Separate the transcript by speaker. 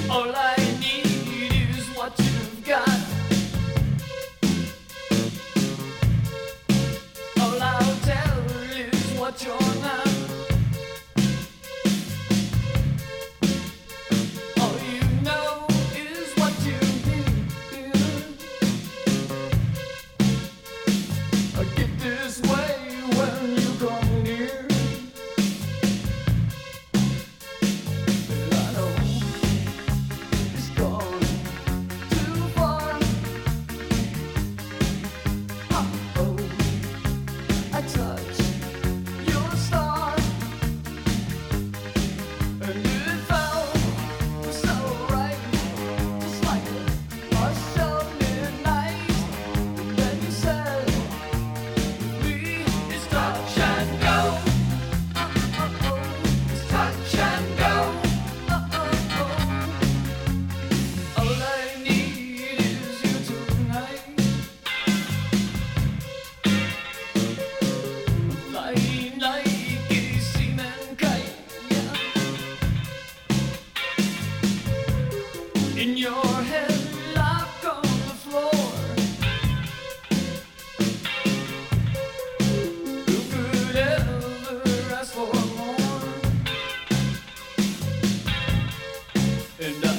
Speaker 1: All I need is what you've got. All I'll tell is what you're not. All you know is what you hear. I get this way when you come near. And I know it's gone too far. Oh, I touch your star, and it felt so right, just like a hush of midnight. And then you said, "Me, it's touch and go. It's touch and go. All I need is you tonight." Flying like a seaman kite, yeah. In your head, lock on the floor. Who could ever ask for more? And